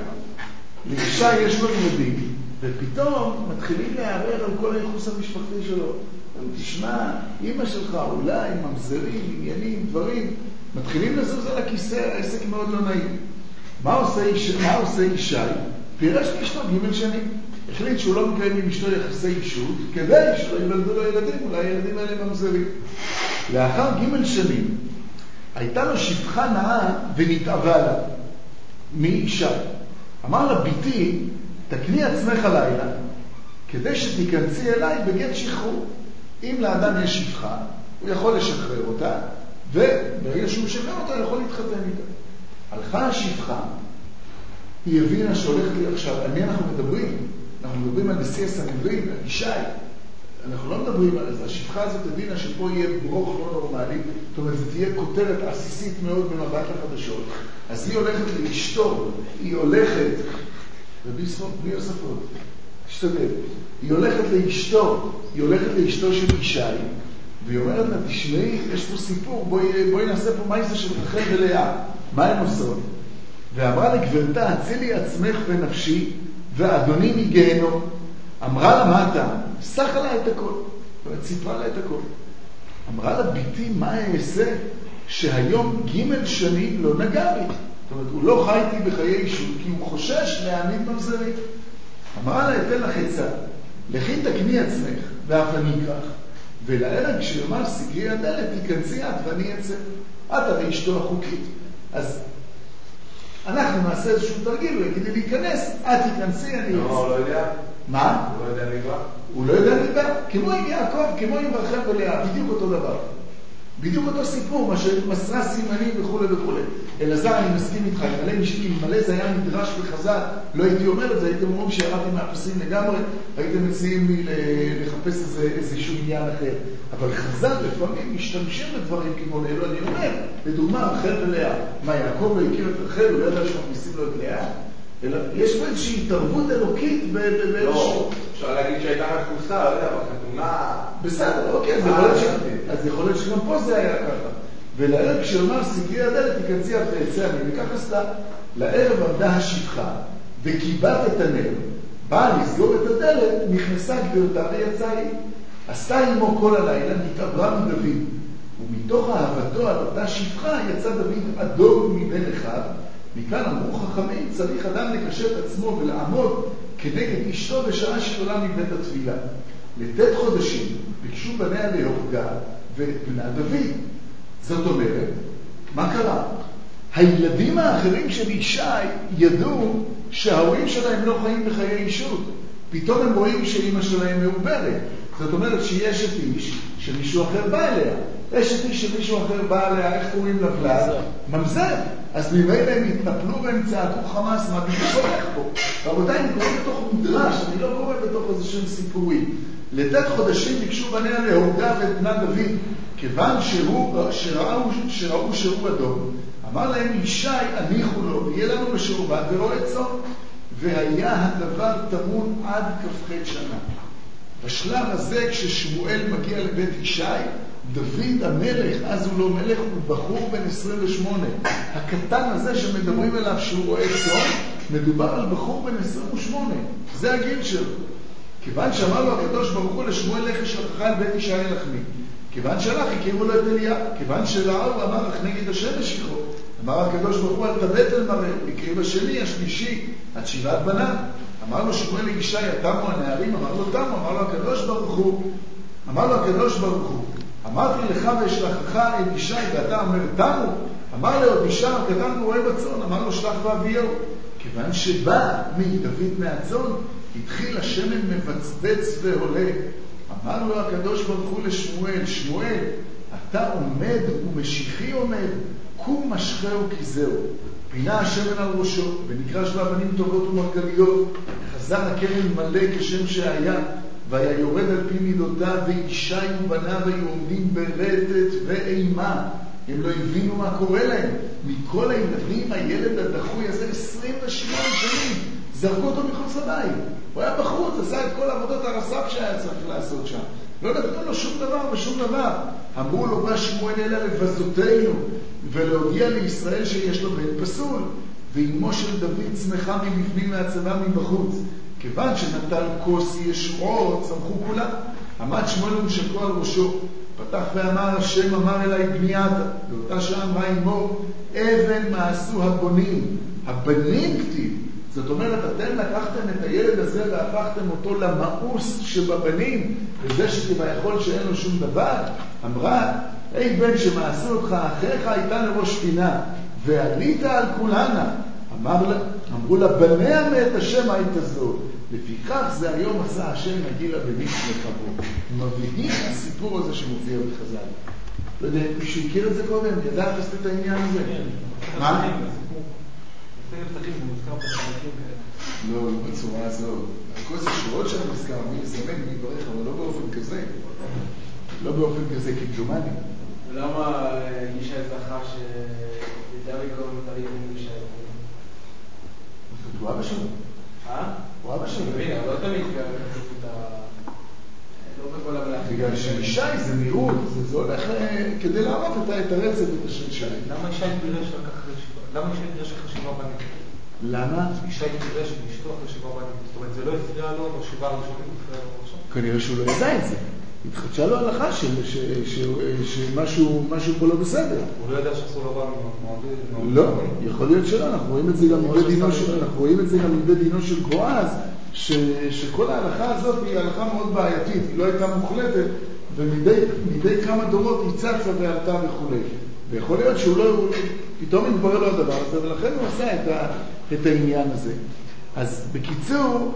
יש לו ילדים, ופתאום מתחילים להערער על כל הייחוס המשפחתי שלו. תשמע, אמא שלך אולי ממזרים, עניינים, דברים, מתחילים לזוז על הכיסא, העסק מאוד לא נעים. מה עושה ישי? פירש מאשתו ג' שנים. החליט שהוא לא מקיים עם אשתו יחסי אישות, כדי שלא ילמדו לו ילדים, אולי הילדים האלה ממזרים. לאחר ג' שנים, הייתה לו שפחה נאה ונתאווה לה. מאישה. אמר לה, ביתי, תקני עצמך לילה, כדי שתיכנסי אליי בגט שחרור. אם לאדם יש שפחה, הוא יכול לשחרר אותה, וברגע שהוא שחרר אותה, הוא יכול להתחתן איתה. הלכה השפחה, היא הבינה שהולכת לי עכשיו, על מי אנחנו מדברים? אנחנו מדברים על נשיא הסנהדרין, על ישי. אנחנו לא מדברים על זה. השפחה הזאת הבינה שפה יהיה ברוך לא נורמלי, זאת אומרת, זה תהיה כותרת עסיסית מאוד במבט לחדשות. אז היא הולכת לאשתו, היא הולכת, בלי הוספות, תשתדל. היא הולכת לאשתו של ישי, והיא אומרת לה, תשמעי, יש פה סיפור, בואי נעשה פה מייסה של רחל ולאה. מה הם עושות? ואמרה לגברתה, הצילי עצמך ונפשי, ואדוני מגהנום. אמרה לה, מה אתה? סחה לה את הכל. וציפרה לה את הכל. אמרה לה, ביתי, מה אעשה שהיום ג' שנים לא נגע בי? זאת אומרת, הוא לא חי איתי בחיי אישות, כי הוא חושש להעמיד ממזרית. אמרה לה, אתן לך עצה, לכי תקני עצמך, ואף אני אקרח. ולערב כשיאמר סגרי הדלת, תיכנסי את ואני אצא. את הרי אשתו החוקית. אז אנחנו נעשה איזשהו תרגיל, הוא יגיד לי להיכנס, את תיכנסי, אני יוצא. הוא לא יודע? מה? הוא לא יודע ליבה? הוא לא יודע ליבה, כמו עם יעקב, כמו עם רחל ולאה, בדיוק אותו דבר. בדיוק אותו סיפור, מה שמסרה סימנים וכו' וכו'. אלעזר, אני מסכים איתך, מלא זה היה נדרש וחזק, לא הייתי אומר את זה, הייתם אומרים שירדתי מהפסים לגמרי, הייתם מציעים לי לחפש איזשהו עניין אחר. אבל חז"ל לפעמים משתמשים בדברים כמו אלו, אני אומר, לדוגמה, רחל ולאה. מה, יעקב לא הכיר את רחל, הוא לא ידע שמכניסים לו את לאה? אלא יש פה איזושהי התערבות אלוקית לא, אפשר להגיד שהייתה מחוסה, לא יודע, בחתונה... בסדר, אוקיי, אז יכול להיות שגם פה זה היה ככה. ולערב כשאומר סגרי הדלת, תיכנסי אף ויצא אני, וכך עשתה. לערב עמדה השפחה, וקיבט את הנר. באה לסגור את הדלת, נכנסה גבירתה ויצאה היא. עשתה עמו כל הלילה, נתעברה מדוד. ומתוך אהבתו על אותה שפחה, יצא דוד אדום מבין אחיו. מכאן אמרו חכמים, צריך אדם לקשר את עצמו ולעמוד כנגד אשתו בשעה שעולה מבית התפילה. לתת חודשים ביקשו בניה להורגה ואת בנה דוד. זאת אומרת, מה קרה? הילדים האחרים של ישי ידעו שההורים שלהם לא חיים בחיי אישות. פתאום הם רואים שאמא שלהם מעוברת. זאת אומרת שיש את איש שמישהו אחר בא אליה. יש את איש שמישהו אחר בא אליה, איך קוראים לבלד? ממזר. אז ממילא הם התנפלו והם צעקו חמאס, מה בדיוק הולך פה? רבותיי, אני קורא בתוך מדרש, אני לא קורא בתוך איזשהם סיפורים. לתת חודשים ביקשו בניה להורגה ואת בנה דוד, כיוון שראו שהוא אדום. אמר להם ישי, הניחו לו, ויהיה לנו בשעובד ורואה צאן. והיה הדבר תמון עד כ"ח שנה. בשלב הזה, כששמואל מגיע לבית ישי, דוד המלך, אז הוא לא מלך, הוא בחור בן 28. הקטן הזה שמדברים אליו שהוא רואה צאן, מדובר על בחור בן 28. זה הגיל שלו. כיוון שאמר לו הקדוש ברוך הוא לשמואל לך שלחך אל בית ישי לחמי. כיוון שלח, הקימו לו את אליה. כיוון שלאה הוא אמר, אך נגד השם משיחו. אמר הקדוש ברוך הוא, אל תבט אל מראה. הקריב השני, השלישי, עד 7 בניו. אמר לו שמואל לישי, תמו הנערים? אמר לו תמו. אמר לו הקדוש ברוך הוא, אמרתי לך ואשלחך אל ישי, ואתה אומר תמו. אמר לו ישי הקטן הוא רואה בצאן. אמר לו שלח ואביהו. כיוון שבא מדוד מהצאן, התחיל השמן מבצבץ ועולה. אמר לו הקדוש ברוך הוא לשמואל, שמואל, אתה עומד ומשיחי עומד, קום משחהו כי זהו. פינה השמן על ראשו, ונקרא שבה בנים טובות ומרגליות, חזר הקרן מלא כשם שהיה, והיה יורד על פי מידותיו, וישי ובניו היו עומדים ברטט ואימה. הם לא הבינו מה קורה להם. מכל הילדים, הילד הדחוי הזה 28 שנים, זרקו אותו מחוץ לבית. הוא היה בחוץ, עשה את כל עבודות הרס"פ שהיה צריך לעשות שם. לא נתנו לו שום דבר ושום דבר. אמרו לו, בא שמואל אלא לבזותינו, ולהודיע לישראל שיש לו בן פסול. ואימו של דוד צמחה מבפנים מהצבא מבחוץ. כיוון שנטל כוס ישועות, צמחו כולם. עמד שמואל ונשקו על ראשו. פתח ואמר, השם אמר אליי בני עדה. באותה שעה אמרה אמו, אבן מעשו הבונים. הבנים כתיב. זאת אומרת, אתם לקחתם את הילד הזה והפכתם אותו למאוס שבבנים, וזה שכביכול שאין לו שום דבר. אמרה, היי בן שמעשו אותך, אחיך הייתה לראש פינה, ועלית על כולנה. אמרו לה, בניה מאת השם היית זו. לפיכך זה היום עשה השם נגילה בניס לחבו. מביאים הסיפור הזה שמופיע בחז"ל. לא יודע, מישהו הכיר את זה קודם? ידע לעשות את העניין הזה? מה? לא, לא בצורה הזאת. כל זה שורות של המזכר, מי יזמן, מי יברך, אבל לא באופן כזה. לא באופן כזה, כמדומני. ולמה ישי זכה שדוד קוראים את הלילים ישי? הוא אבא שלו. הוא אבא שלו. מבין, אבל לא תמיד כתוב את ה... לא בכל המלאכים. בגלל שישי זה נראות, זה הולך כדי להראות את הרצף ואת השם שי. למה ישי פירש לקח חשיבה? למה ישי פירש אחרי 7 בנים? למה? ישי פירש לאשתו אחרי 7 בנים. זאת אומרת, זה לא הפריע לו ב7 הראשונים, הפריע לו ראשון. כנראה שהוא לא ידע את זה. התחדשה לו הלכה שמשהו פה לא בסדר. הוא לא ידע שאסור לבוא ממועדים? לא, יכול להיות שלא. אנחנו רואים את זה גם מבית דינו של בועז, שכל ההלכה הזאת היא הלכה מאוד בעייתית, היא לא הייתה מוחלטת, ומדי כמה דורות היא צצה ועלתה וכו'. ויכול להיות שהוא פתאום מתברר לו הדבר הזה, ולכן הוא עשה את העניין הזה. אז בקיצור,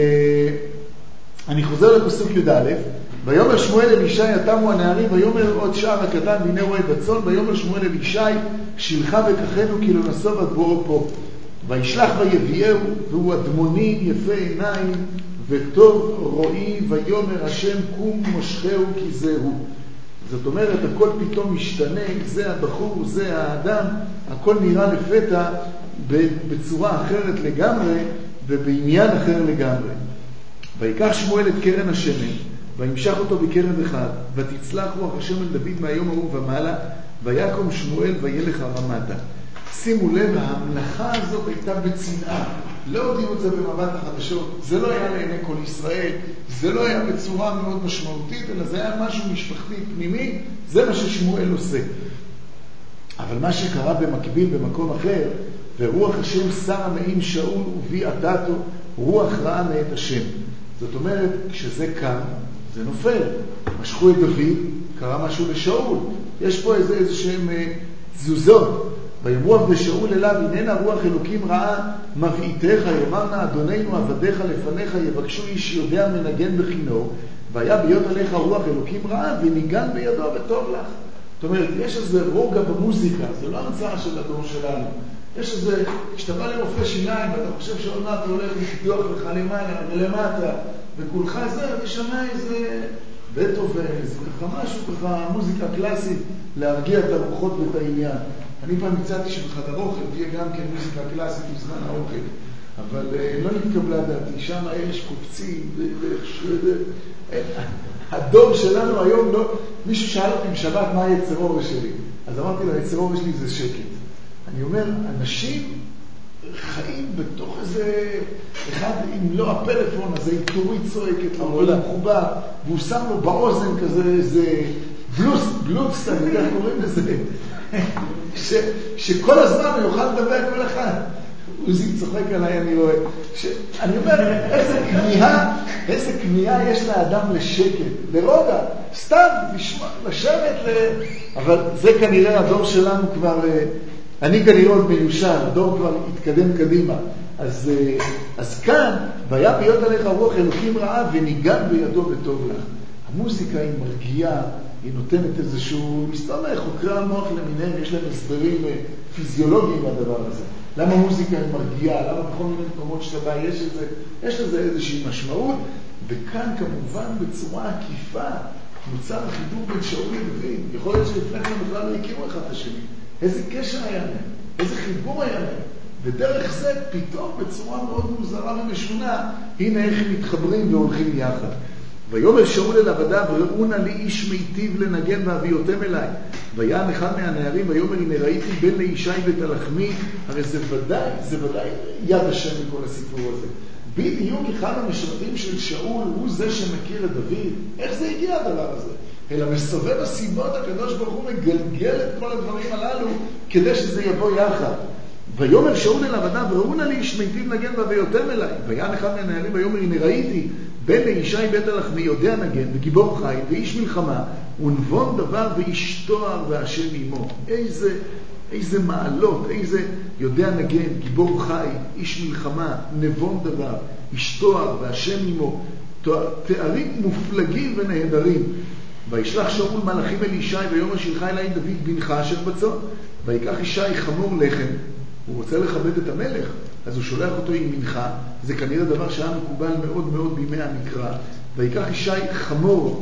אני חוזר לפסוק י"א, ויאמר שמואל אל ישי יתמו הנערים, ויאמר עוד שער הקטן והנה רועה בצאן, ויאמר שמואל אל ישי שילחה וקחנו כי לא נסוב עד בואו פה. וישלח ויביאהו, והוא אדמוני יפה עיניים וטוב רואי, ויאמר השם קום מושכהו כי זהו. זאת אומרת, הכל פתאום משתנה, זה הבחור, זה האדם, הכל נראה לפתע בצורה אחרת לגמרי ובעניין אחר לגמרי. ויקח שמואל את קרן השמן, וימשך אותו בקרן אחד, ותצלח רוח השם אל דוד מהיום ההוא ומעלה, ויקום שמואל וילך הרמתה. שימו לב, ההמלכה הזאת הייתה בצנעה. לא הודיעו את זה במבט החדשות, זה לא היה לעיני כל ישראל, זה לא היה בצורה מאוד משמעותית, אלא זה היה משהו משפחתי פנימי, זה מה ששמואל עושה. אבל מה שקרה במקביל במקום אחר, ורוח השם שרה מעם שאול ובי עדתו, רוח רעה מאת השם. זאת אומרת, כשזה קם, זה נופל. משכו את דוד, קרה משהו לשאול. יש פה איזה שהם תזוזות. ויאמרו עבדי שאול אליו, הננה רוח אלוקים רעה מבעיתך, יאמרנה אדוננו עבדיך לפניך, יבקשו איש יודע מנגן בכינור, והיה ביות עליך רוח אלוקים רעה, וניגן בידו וטוב לך. זאת אומרת, יש איזה רוגע במוזיקה, זה לא המצאה של הדור שלנו. יש איזה, כשאתה בא לרופא שיניים, ואתה חושב שעוד מעט הוא הולך לפתוח לך למעלה ולמטה, וכולך זה, ושמע איזה בטהובן, איזה ככה משהו, ככה מוזיקה קלאסית, להרגיע את הרוחות ואת העניין. אני פעם הצעתי שבחדר אוכל תהיה גם כן מוזיקה קלאסית בזמן האוכל, אבל לא נתקבלה דעתי, שם יש קופצים, הדור שלנו היום לא, מישהו שאל אותי בשבת מה היצר אורש שלי, אז אמרתי לו, היצר אורש שלי זה שקט. אני אומר, אנשים חיים בתוך איזה, אחד אם לא הפלאפון, אז העיתורית צועקת לו, לא מחובר, והוא שם לו באוזן כזה איזה בלוס, אני יודע, קוראים לזה, שכל הזמן הוא יוכל לדבר כל אחד. עוזי צוחק עליי, אני רואה. אני אומר, איזה כמיהה יש לאדם לשקט, לרוגע, סתם, לשבת, אבל זה כנראה הדור שלנו כבר, אני כנראה עוד מיושן, הדור כבר התקדם קדימה. אז כאן, והיה ביות עליך רוח אלוקים רעה, וניגן בידו וטוב לך. המוזיקה היא מרגיעה, היא נותנת איזשהו, מסתמך, חוקרי המוח למיניהם, יש להם הסברים פיזיולוגיים לדבר הזה. למה מוזיקה היא מרגיעה? למה בכל מיני מקומות שאתה בא יש לזה איזושהי משמעות? וכאן כמובן בצורה עקיפה נוצר החיבור בין שאול לדוד. יכול להיות שלפני כן בכלל לא הכירו אחד את השני. איזה קשר היה להם? איזה חיבור היה להם? ודרך זה פתאום בצורה מאוד מוזרה ומשונה, הנה איך הם מתחברים והולכים יחד. ויאמר שאול אל עבדיו, ראו נא לי איש מיטיב לנגן והביאותם אליי. ויען אחד מהנערים ויאמר, הנה ראיתי בן לישי בית הלחמי. הרי זה ודאי יד השם בכל הסיפור הזה. בדיוק אחד המשרתים של שאול הוא זה שמכיר את דוד. איך זה הגיע הדבר הזה? אלא מסובב הסיבות הקדוש ברוך הוא מגלגל את כל הדברים הללו כדי שזה יבוא יחד. ויאמר שאול אל עבדיו, ראו נא לי איש מיטיב לנגן והביאותם אליי. ויען אחד מהנערים ויאמר, הנה ראיתי בן לישי בית הלחמי יודע נגן וגיבור חי ואיש מלחמה ונבון דבר ואיש תואר והשם עמו. איזה מעלות, איזה יודע נגן, גיבור חי, איש מלחמה, נבון דבר, איש תואר והשם עמו. תארים מופלגים ונהדרים. וישלח שאול מלאכים אל ישי ויאמר שלחה אליי דוד בנך אשר בצאן. ויקח ישי חמור לחם, הוא רוצה לכבד את המלך, אז הוא שולח אותו עם מנחה. זה כנראה דבר שהיה מקובל מאוד מאוד בימי המקרא. ויקח ישי חמור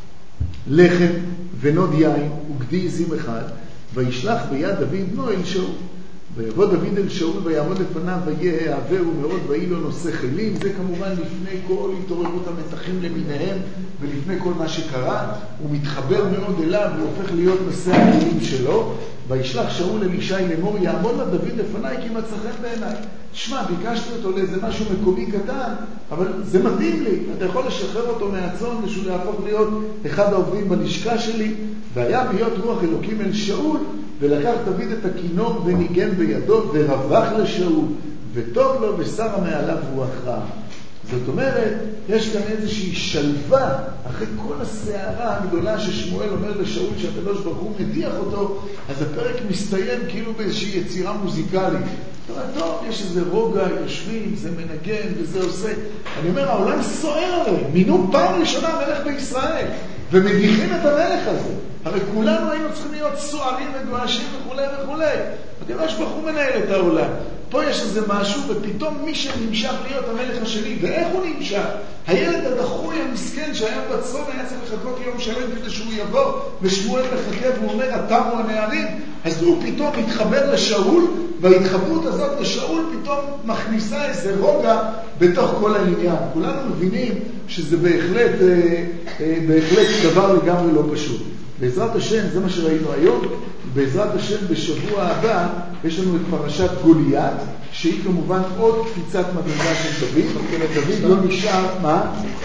לחם ונוד יין וגדי עזים אחד, וישלח ביד דוד בנו אל שאול. ויבוא דוד אל שאול ויעמוד לפניו ויהיה העברו מאוד ויהי לו נושא חילים. זה כמובן לפני כל התעוררות המתחים למיניהם ולפני כל מה שקרה. הוא מתחבר מאוד אליו, הוא הופך להיות נושא החילים שלו. וישלח שאול אל ישי לאמור, יעמוד לה דוד לפניי כי מצא חן בעיניי. תשמע, ביקשתי אותו לאיזה משהו מקומי קטן, אבל זה מתאים לי. אתה יכול לשחרר אותו מהצאן ושהוא יהפוך להיות אחד העובדים בלשכה שלי. והיה ביות רוח אלוקים אל שאול, ולקח דוד את הכינור וניגן בידו ורווח לשאול, וטוב לו ושרה מעליו רוח רעה. זאת אומרת, יש כאן איזושהי שלווה אחרי כל הסערה הגדולה ששמואל אומר לשאול שהקדוש ברוך הוא מדיח אותו, אז הפרק מסתיים כאילו באיזושהי יצירה מוזיקלית. טוב, יש איזה רוגע, יושבים, זה מנגן וזה עושה. אני אומר, העולם סוער עליהם. מינו פעם ראשונה המלך בישראל, ומדיחים את המלך הזה. הרי כולנו היינו צריכים להיות סוערים וגועשים וכו' וכו'. הקדוש ברוך הוא מנהל את העולם. פה יש איזה משהו, ופתאום מי שנמשך להיות המלך השני, ואיך הוא נמשך? הילד הדחוי המסכן שהיה בצום היה צריך לחכות יום שלם כדי שהוא יבוא, ושמואל מחכה והוא אומר, תמו הנערים, אז הוא פתאום מתחבר לשאול, וההתחברות הזאת לשאול פתאום מכניסה איזה רוגע בתוך כל העניין. כולנו מבינים שזה בהחלט דבר לגמרי לא פשוט. בעזרת השם, זה מה שראינו היום, בעזרת השם בשבוע הבא יש לנו את פרשת גוליית, שהיא כמובן עוד קפיצת מדרגה של דוד. דוד לא נשאר, מה?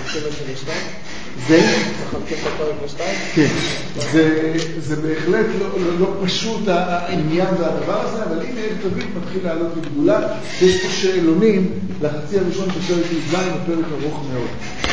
זה? כן, זה בהחלט לא פשוט העניין והדבר הזה, אבל הנה איך דוד מתחיל לעלות לגדולה. יש פה שאלונים לחצי הראשון של פרק י"ז, הפרק ארוך מאוד.